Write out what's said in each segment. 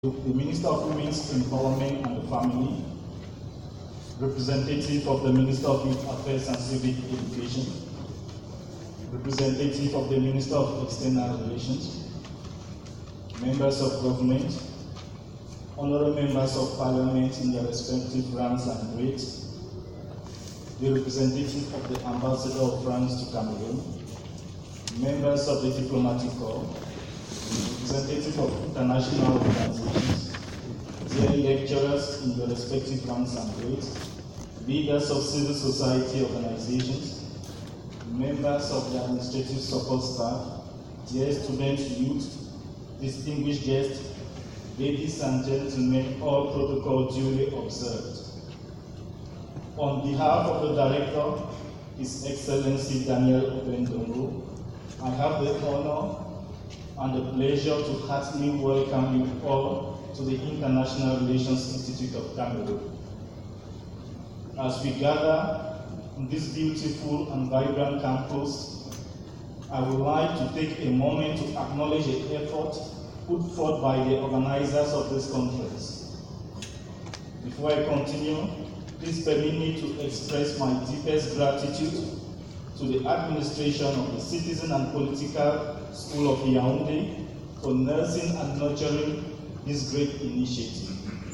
the Minister of Women's Empowerment and the Family, representative of the Minister of Youth Affairs and Civic Education, representative of the Minister of External Relations, members of government, honorable members of parliament in their respective ranks and grades, the representative of the Ambassador of France to Cameroon, members of the Diplomatic Corps, representative of international organizations, dear lecturers in their respective ranks and grades, leaders of civil society organizations, members of the administrative support staff, dear students, youth, distinguished guests, ladies and gentlemen, all protocol duly observed. On behalf of the Director, His Excellency Daniel Obendongo, I have the honor and the pleasure to heartily welcome you all to the International Relations Institute of Cameroon. As we gather in this beautiful and vibrant campus, I would like to take a moment to acknowledge the effort put forth by the organizers of this conference. Before I continue, please permit me to express my deepest gratitude to the administration of the Citizen and Political School of Yaoundé for nursing and nurturing this great initiative.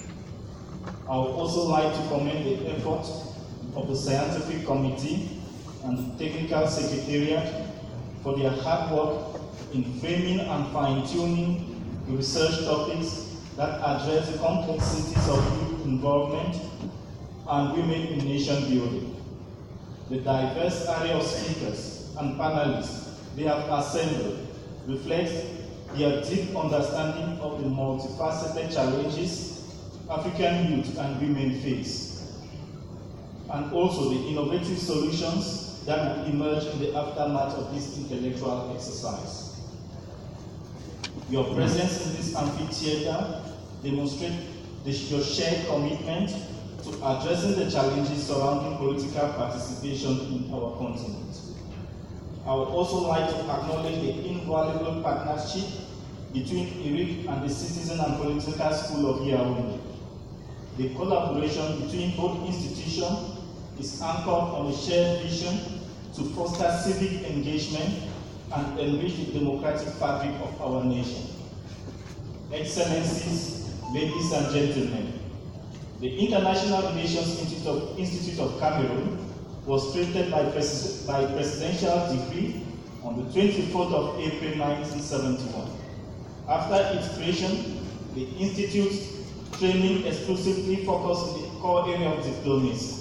I would also like to commend the effort of the Scientific Committee and the Technical Secretariat for their hard work in framing and fine-tuning the research topics that address the complexities of youth involvement and women in nation building. The diverse array of speakers and panelists they have assembled reflects their deep understanding of the multifaceted challenges African youth and women face, and also the innovative solutions that will emerge in the aftermath of this intellectual exercise. Your presence in this amphitheater demonstrates your shared commitment to addressing the challenges surrounding political participation in our continent. I would also like to acknowledge the invaluable partnership between IRIC and the Citizen and Political School of Yaoundé. The collaboration between both institutions is anchored on a shared vision to foster civic engagement and enrich the democratic fabric of our nation. Excellencies, ladies and gentlemen, the International Relations Institute of Cameroon was created by presidential decree on the 24th of April 1971. After its creation, the Institute's training exclusively focused on the core area of diplomacy.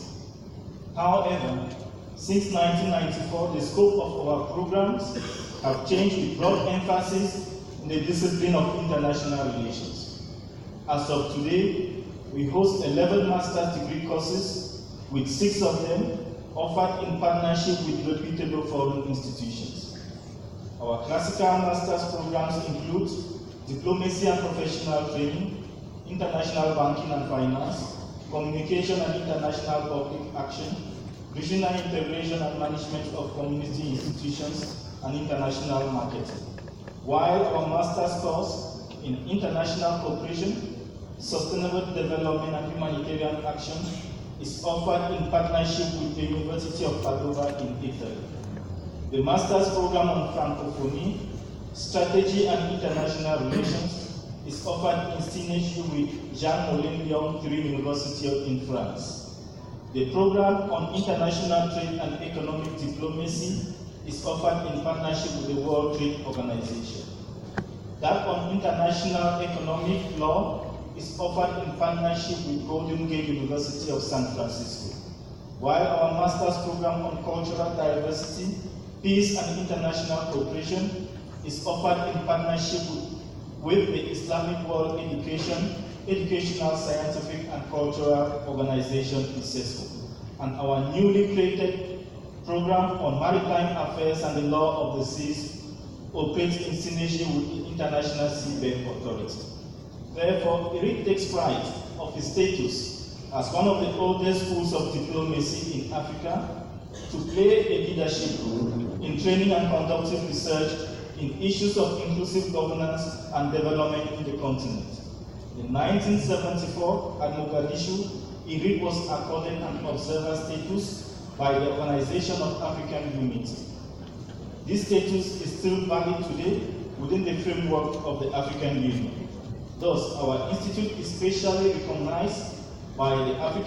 However, since 1994, the scope of our programs have changed with broad emphasis in the discipline of international relations. As of today, we host 11 master's degree courses, with 6 of them offered in partnership with reputable foreign institutions. Our classical master's programs include diplomacy and professional training, international banking and finance, communication and international public action, regional integration and management of community institutions, and international marketing. While our master's course in international cooperation, sustainable development and humanitarian action is offered in partnership with the University of Padova in Italy. The master's program on Francophonie, strategy and international relations is offered in synergy with Jean Moulin Lyon 3 University in France. The program on international trade and economic diplomacy is offered in partnership with the World Trade Organization. That on international economic law is offered in partnership with Golden Gate University of San Francisco, while our master's program on cultural diversity, peace and international cooperation is offered in partnership with the Islamic World Educational, Scientific and Cultural Organization, ISESCO, and our newly created program on maritime affairs and the law of the seas operates in synergy with the International Seabed Authority. Therefore, IRIC takes pride of its status as one of the oldest schools of diplomacy in Africa to play a leadership role in training and conducting research in issues of inclusive governance and development in the continent. In 1974, at Mogadishu, IRID was accorded an observer status by the Organization of African Unity. This status is still valid today within the framework of the African Union. Thus, our institute is specially recognized by the African